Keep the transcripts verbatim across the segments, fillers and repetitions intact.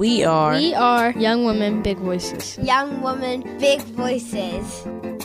We are. We are Young Women, Big Voices. Young Women, Big Voices.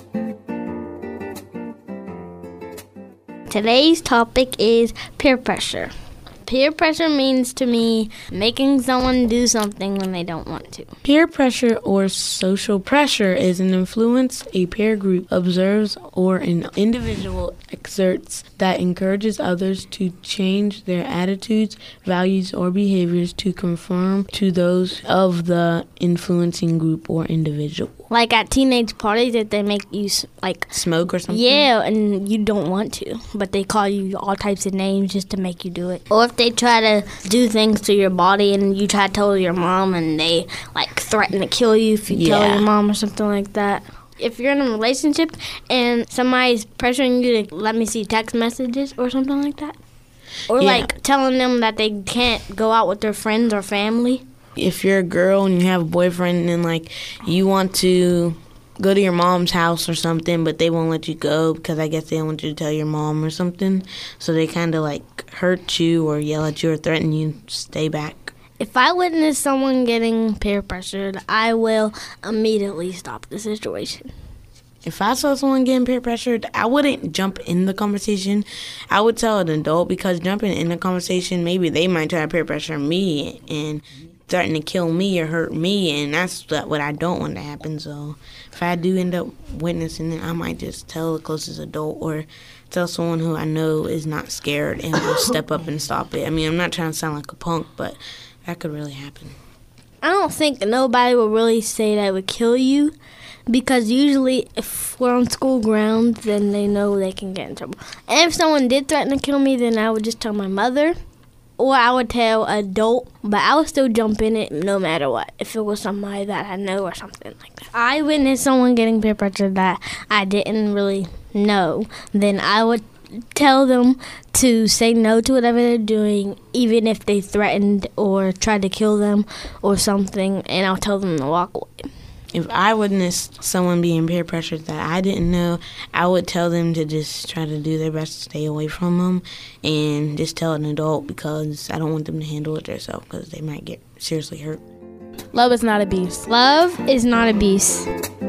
Today's topic is peer pressure. Peer pressure means to me making someone do something when they don't want to. Peer pressure or social pressure is an influence a peer group observes or an individual exerts that encourages others to change their attitudes, values, or behaviors to conform to those of the influencing group or individual. Like at teenage parties, if they make you like smoke or something? Yeah, and you don't want to, but they call you all types of names just to make you do it. Or if they try to do things to your body and you try to tell your mom and they like threaten to kill you if you yeah. tell your mom or something like that. If you're in a relationship and somebody's pressuring you to let me see text messages or something like that. Or yeah. like telling them that they can't go out with their friends or family. If you're a girl and you have a boyfriend and like you want to go to your mom's house or something, but they won't let you go because I guess they don't want you to tell your mom or something, so they kind of like hurt you or yell at you or threaten you to stay back. If I witness someone getting peer pressured, I will immediately stop the situation. If I saw someone getting peer pressured, I wouldn't jump in the conversation. I would tell an adult, because jumping in the conversation, maybe they might try to peer pressure me and threaten to kill me or hurt me, and that's what I don't want to happen. So if I do end up witnessing it, I might just tell the closest adult or tell someone who I know is not scared and will step up and stop it. I mean, I'm not trying to sound like a punk, but that could really happen. I don't think nobody will really say that would kill you, because usually if we're on school grounds, then they know they can get in trouble. And if someone did threaten to kill me, then I would just tell my mother. Or I would tell an adult, but I would still jump in it no matter what, if it was somebody that I know or something like that. I witnessed someone getting peer pressure that I didn't really know, then I would tell them to say no to whatever they're doing, even if they threatened or tried to kill them or something, and I'll tell them to walk away. If I witnessed someone being peer pressured that I didn't know, I would tell them to just try to do their best to stay away from them and just tell an adult, because I don't want them to handle it themselves because they might get seriously hurt. Love is not abuse. Love is not abuse.